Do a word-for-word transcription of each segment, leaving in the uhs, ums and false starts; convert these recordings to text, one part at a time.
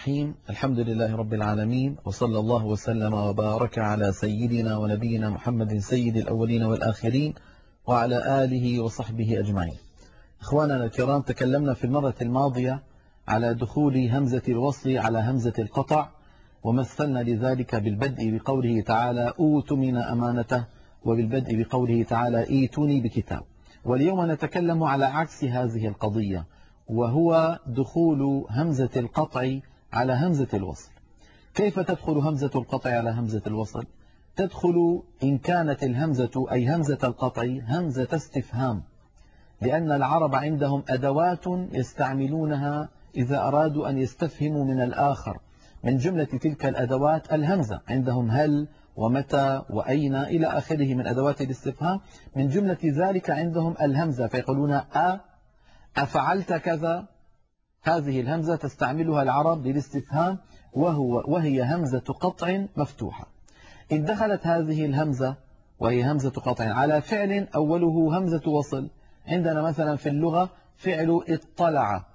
الرحيم. الحمد لله رب العالمين، وصلى الله وسلم وبارك على سيدنا ونبينا محمد سيد الأولين والآخرين وعلى آله وصحبه أجمعين. إخواننا الكرام، تكلمنا في المرة الماضية على دخول همزة الوصل على همزة القطع، ومثلنا لذلك بالبدء بقوله تعالى أوتمن أمانته، وبالبدء بقوله تعالى ايتوني بكتاب. واليوم نتكلم على عكس هذه القضية، وهو دخول همزة القطع على همزة الوصل. كيف تدخل همزة القطع على همزة الوصل؟ تدخل إن كانت الهمزة أي همزة القطع همزة استفهام، لأن العرب عندهم أدوات يستعملونها إذا أرادوا أن يستفهموا من الآخر. من جملة تلك الأدوات الهمزة، عندهم هل ومتى وأين إلى آخره من أدوات الاستفهام. من جملة ذلك عندهم الهمزة، فيقولون أ أفعلت كذا. هذه الهمزة تستعملها العرب للاستفهام، وهو وهي همزة قطع مفتوحة. إن دخلت هذه الهمزة وهي همزة قطع على فعل أوله همزة وصل، عندنا مثلا في اللغة فعل اطلع،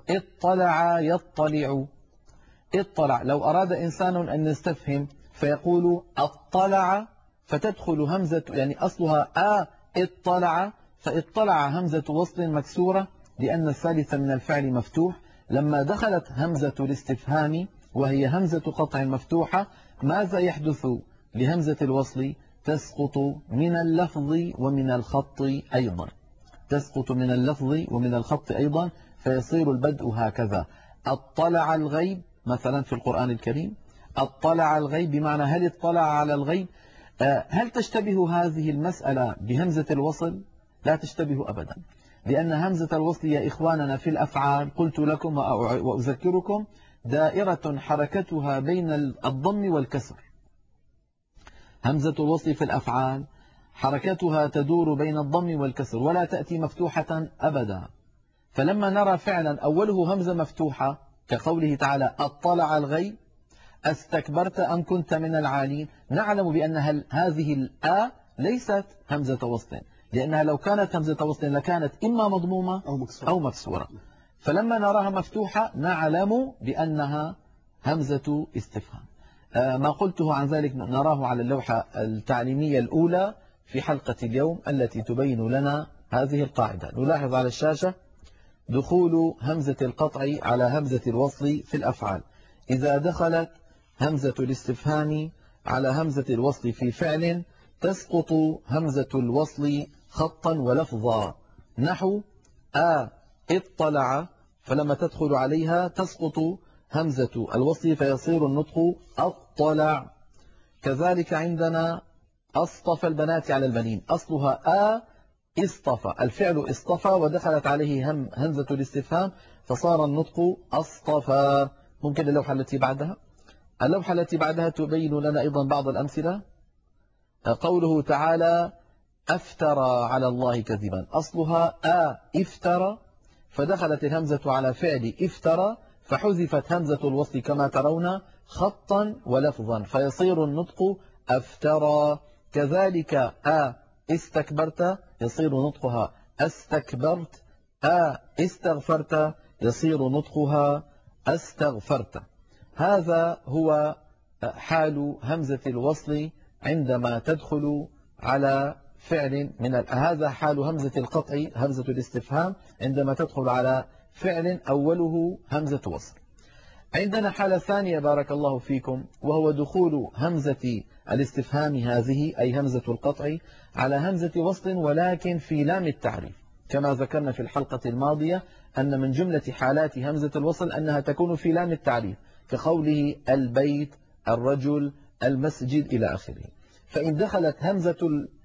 اطلع يطلع، اطلع. لو أراد إنسان أن يستفهم فيقول اطلع، فتدخل همزة، يعني أصلها آ اطلع، فاطلع همزة وصل مكسورة لأن الثالث من الفعل مفتوح. لما دخلت همزة الاستفهام وهي همزة قطع مفتوحة، ماذا يحدث لهمزة الوصل؟ تسقط من اللفظ ومن الخط أيضا، تسقط من اللفظ ومن الخط أيضا، فيصير البدء هكذا: اطلع الغيب مثلا في القرآن الكريم، اطلع الغيب بمعنى هل اطلع على الغيب. هل تشتبه هذه المسألة بهمزة الوصل؟ لا تشتبه أبدا، لأن همزة الوصل يا إخواننا في الأفعال قلت لكم وأذكركم دائرة حركتها بين الضم والكسر. همزة الوصل في الأفعال حركتها تدور بين الضم والكسر، ولا تأتي مفتوحة أبدا. فلما نرى فعلا أوله همزة مفتوحة كقوله تعالى اطلع الغيب، استكبرت أم كنت من العالين، نعلم بأن هذه الآ ليست همزة وصل، لأنها لو كانت همزة وصل لكانت إما مضمومة أو مكسورة. فلما نراها مفتوحة نعلم بأنها همزة استفهام. ما قلته عن ذلك نراه على اللوحة التعليمية الأولى في حلقة اليوم التي تبين لنا هذه القاعدة. نلاحظ على الشاشة دخول همزة القطع على همزة الوصل في الأفعال. إذا دخلت همزة الاستفهام على همزة الوصل في فعل، تسقط همزة الوصل خطا ولفظا، نحو آ اطلع، فلما تدخل عليها تسقط همزة الوصل فيصير النطق اطلع. كذلك عندنا اصطفى البنات على البنين، أصلها آ اصطفى، الفعل اصطفى ودخلت عليه هم همزة الاستفهام فصار النطق اصطفى. ممكن اللوحة التي بعدها، اللوحة التي بعدها تبين لنا أيضا بعض الأمثلة. قوله تعالى أفترى على الله كذبا، أصلها آ افترى، فدخلت الهمزة على فعل افترى فحذفت همزة الوصل كما ترون خطا ولفظا، فيصير النطق أفترى. كذلك آ استكبرت يصير نطقها استكبرت، آ استغفرت يصير نطقها استغفرت. هذا هو حال همزة الوصل عندما تدخل على فعل من ال... هذا حال همزة القطع همزة الاستفهام عندما تدخل على فعل أوله همزة وصل. عندنا حالة ثانية بارك الله فيكم، وهو دخول همزة الاستفهام هذه أي همزة القطع على همزة وصل ولكن في لام التعريف. كما ذكرنا في الحلقة الماضية أن من جملة حالات همزة الوصل أنها تكون في لام التعريف، كقوله البيت، الرجل، المسجد إلى آخره. فإن دخلت همزة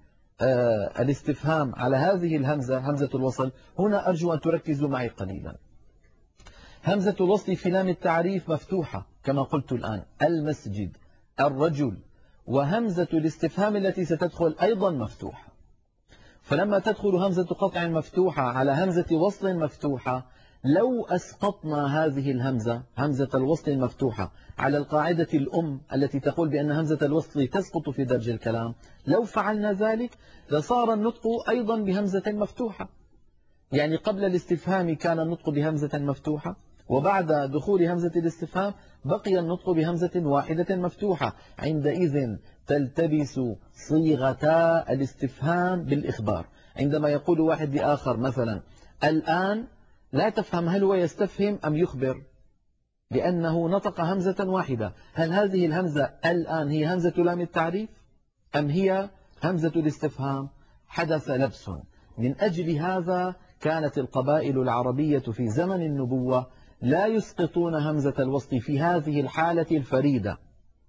الاستفهام على هذه الهمزة همزة الوصل، هنا أرجو أن تركزوا معي قليلا. همزة الوصل في لام التعريف مفتوحة كما قلت الآن، المسجد، الرجل، وهمزة الاستفهام التي ستدخل أيضا مفتوحة. فلما تدخل همزة قطع مفتوحة على همزة وصل مفتوحة، لو أسقطنا هذه الهمزة همزة الوصل المفتوحة على القاعدة الأم التي تقول بأن همزة الوصل تسقط في درج الكلام، لو فعلنا ذلك لصار النطق أيضا بهمزة مفتوحة. يعني قبل الاستفهام كان النطق بهمزة مفتوحة، وبعد دخول همزة الاستفهام بقي النطق بهمزة واحدة مفتوحة، عندئذ تلتبس صيغتا الاستفهام بالإخبار. عندما يقول واحد لآخر مثلا الآن، لا تفهم هل هو يستفهم أم يخبر، لأنه نطق همزة واحدة. هل هذه الهمزة الآن هي همزة لام التعريف أم هي همزة الاستفهام؟ حدث لبس. من أجل هذا كانت القبائل العربية في زمن النبوة لا يسقطون همزة الوصل في هذه الحالة الفريدة،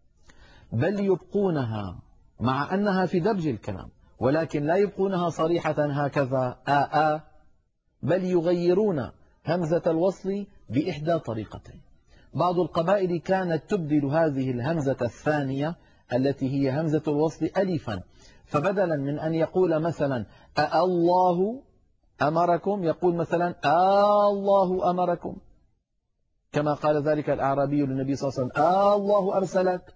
بل يبقونها مع أنها في دبج الكلام، ولكن لا يبقونها صريحة هكذا آآ، بل يغيرون همزة الوصل بإحدى طريقتين. بعض القبائل كانت تبدل هذه الهمزة الثانية التي هي همزة الوصل ألفا، فبدلا من أن يقول مثلا أ الله أمركم يقول مثلا آه الله أمركم، كما قال ذلك الأعرابي للنبي صلى الله عليه وسلم آه الله أرسلك،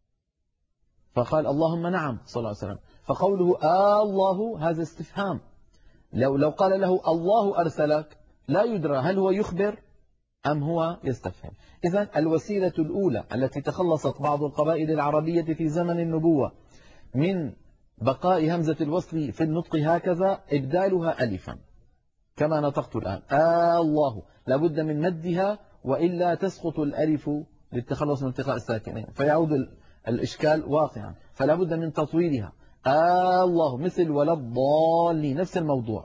فقال اللهم نعم صلى الله عليه وسلم. فقوله آه الله هذا استفهام. لو لو قال له الله أرسلك لا يدرى هل هو يخبر أم هو يستفهم. إذن الوسيلة الأولى التي تخلصت بعض القبائل العربية في زمن النبوة من بقاء همزة الوصل في النطق هكذا إبدالها ألفا كما نطقت الآن آه الله، لابد من مدها وإلا تسقط الألف للتخلص من التقاء الساكنين فيعود الإشكال واقعا، فلا بد من تطويلها آه الله، مثل ولا الضالين نفس الموضوع.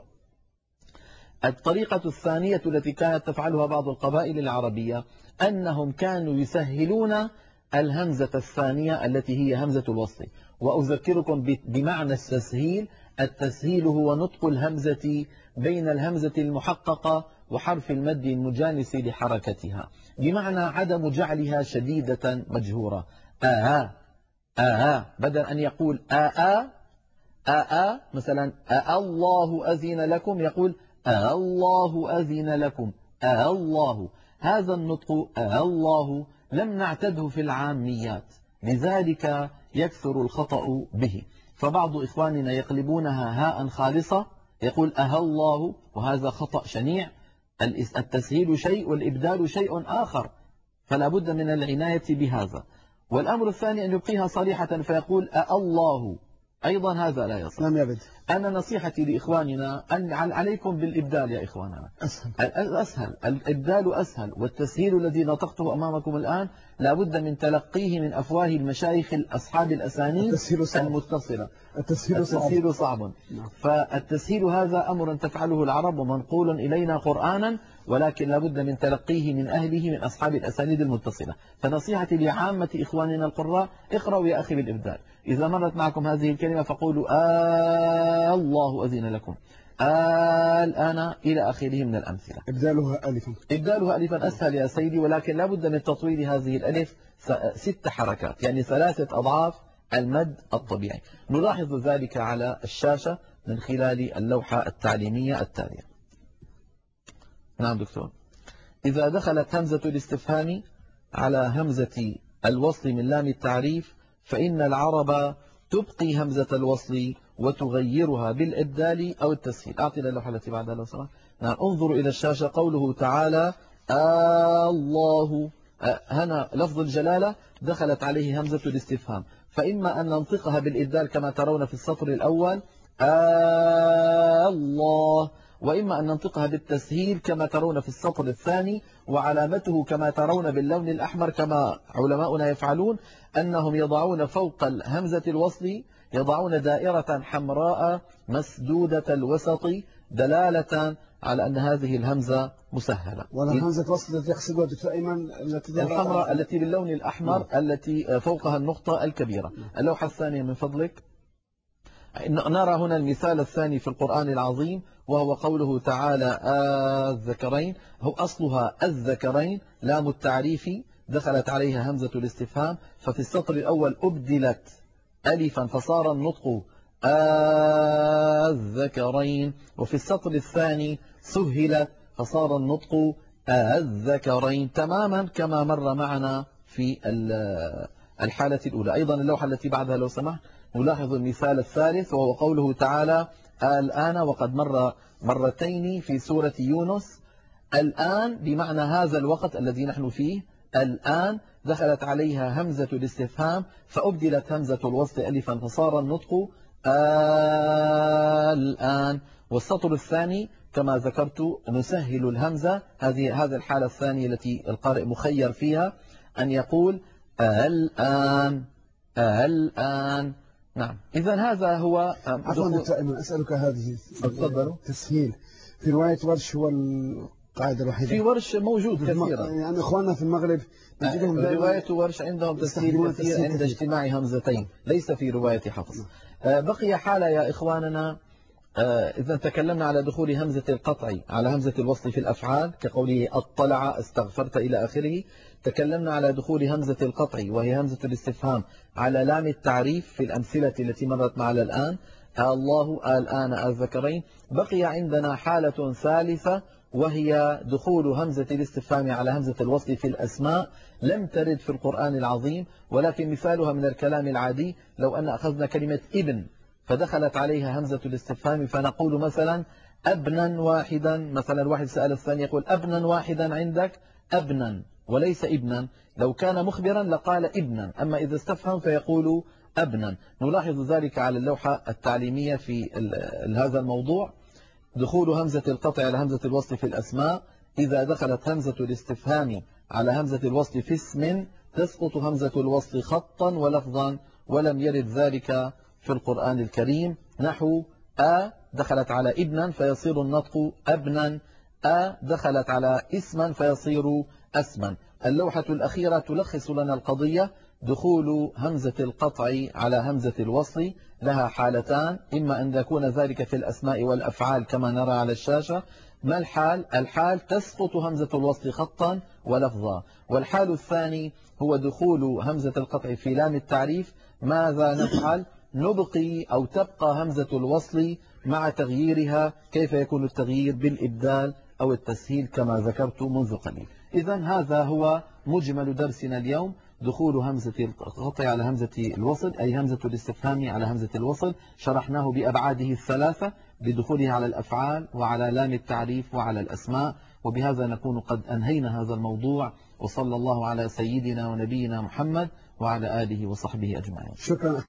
الطريقة الثانية التي كانت تفعلها بعض القبائل العربية أنهم كانوا يسهلون الهمزة الثانية التي هي همزة الوصل. وأذكركم بمعنى التسهيل. التسهيل هو نطق الهمزة بين الهمزة المحققة وحرف المد المجانس لحركتها، بمعنى عدم جعلها شديدة مجهورة. آه آه بدل أن يقول آآ آآ مثلا آه الله أذن لكم يقول آه الله أذن لكم آه الله. هذا النطق آه الله لم نعتده في العاميات، لذلك يكثر الخطأ به. فبعض إخواننا يقلبونها هاء خالصة يقول أه الله، وهذا خطأ شنيع. التسهيل شيء والإبدال شيء آخر، فلا بد من العناية بهذا. والأمر الثاني أن يبقيها صريحة فيقول أه الله، أيضا هذا لا يصح. نعم يا بنت. أنا نصيحتي لإخواننا أن عليكم بالإبدال يا إخواننا، أسهل أسهل الإبدال أسهل، والتسهيل الذي نطقته أمامكم الآن لا بد من تلقيه من أفواه المشايخ أصحاب الأسانيد المتصلة. التسهيل, التسهيل صعب, صعب. فالتسهيل هذا أمر تفعله العرب ومنقول إلينا قرآنا، ولكن لا بد من تلقيه من أهله من أصحاب الأسانيد المتصلة. فنصيحتي لعامة إخواننا القراء اقرأوا يا أخي بالإبدال. إذا مرت معكم هذه الكلمة فقولوا آه الله أذن لكم آه الآن إلى آخره من الأمثلة. إبدالها ألفا إبدالها ألفا أسهل يا سيدي، ولكن لا بد من تطويل هذه الألف ست حركات، يعني ثلاثة أضعاف المد الطبيعي. نلاحظ ذلك على الشاشة من خلال اللوحة التعليمية التالية. نعم دكتور. إذا دخلت همزة الاستفهام على همزة الوصل من لام التعريف فإن العرب تبقي همزة الوصل وتغيرها بالإبدال أو التسهيل. أعطينا اللوحة التي بعدها لو سمحت. نعم انظروا إلى الشاشة. قوله تعالى آه الله، آه هنا لفظ الجلالة دخلت عليه همزة الاستفهام، فإما أن ننطقها بالإبدال كما ترون في السطر الأول آه الله، وإما أن ننطقها بالتسهيل كما ترون في السطر الثاني. وعلامته كما ترون باللون الأحمر كما علماؤنا يفعلون أنهم يضعون فوق همزة الوصل يضعون دائرة حمراء مسدودة الوسط دلالة على أن هذه الهمزة مسهلة. ولا همزة وصل التي يقصدها دكتور أيمن التي الحمراء التي باللون الأحمر م. التي فوقها النقطة الكبيرة. اللوحة الثانية من فضلك. نرى هنا المثال الثاني في القرآن العظيم وهو قوله تعالى الذكرين، هو أصلها الذكرين لام التعريف دخلت عليها همزة الاستفهام، ففي السطر الأول أبدلت ألفا فصار النطق الذكرين، وفي السطر الثاني سهلت فصار النطق الذكرين، تماما كما مر معنا في الحالة الأولى. أيضا اللوحة التي بعدها لو سمحت نلاحظ المثال الثالث وهو قوله تعالى الآن، وقد مر مرتين في سورة يونس الآن بمعنى هذا الوقت الذي نحن فيه، الآن دخلت عليها همزة الاستفهام فأبدلت همزة الوصل ألفا فصار النطق الآن. والسطر الثاني كما ذكرت نسهل الهمزة، هذه هذه الحالة الثانية التي القارئ مخير فيها أن يقول الآن الآن. نعم، إذا هذا هو. عفوا دكتور أيمن، أسألك هذه التسهيل في رواية ورش هو القاعدة الوحيدة؟ في ورش موجود كثيرا، يعني إخواننا في المغرب نجدهم رواية ورش عندهم تسهيل كثير عند اجتماع همزتين، ليس في رواية حفص. بقي حالة يا إخواننا، إذا تكلمنا على دخول همزة القطع على همزة الوصل في الأفعال كقوله اطلع استغفرت إلى آخره، تكلمنا على دخول همزة القطع وهي همزة الاستفهام على لام التعريف في الأمثلة التي مرت معنا الآن، الله الآن الذكرين. بقي عندنا حالة ثالثة وهي دخول همزة الاستفهام على همزة الوصل في الأسماء، لم ترد في القرآن العظيم، ولكن مثالها من الكلام العادي. لو أن أخذنا كلمة ابن فدخلت عليها همزة الاستفهام فنقول مثلا أبنا واحدا، مثلا واحد سأل الثاني يقول أبنا واحدا عندك، أبنا وليس ابنا. لو كان مخبرا لقال ابنا، أما إذا استفهم فيقول أبنا. نلاحظ ذلك على اللوحة التعليمية في هذا الموضوع. دخول همزة القطع على همزة الوصل في الأسماء، إذا دخلت همزة الاستفهام على همزة الوصل في اسم تسقط همزة الوصل خطا ولفظا، ولم يرد ذلك في القرآن الكريم. نحو أ دخلت على ابنا فيصير النطق أبنا، أ دخلت على اسما فيصير أسما. اللوحة الأخيرة تلخص لنا القضية. دخول همزة القطع على همزة الوصل لها حالتان، إما أن يكون ذلك في الأسماء والأفعال كما نرى على الشاشة. ما الحال؟ الحال تسقط همزة الوصل خطا ولفظا. والحال الثاني هو دخول همزة القطع في لام التعريف. ماذا نفعل؟ نبقي أو تبقى همزة الوصل مع تغييرها. كيف يكون التغيير؟ بالإبدال أو التسهيل كما ذكرت منذ قليل. إذا هذا هو مجمل درسنا اليوم، دخول همزة القطع على همزة الوصل أي همزة الاستفهام على همزة الوصل. شرحناه بأبعاده الثلاثة، بدخوله على الأفعال وعلى لام التعريف وعلى الأسماء. وبهذا نكون قد أنهينا هذا الموضوع، وصلى الله على سيدنا ونبينا محمد وعلى آله وصحبه أجمعين. شكرا.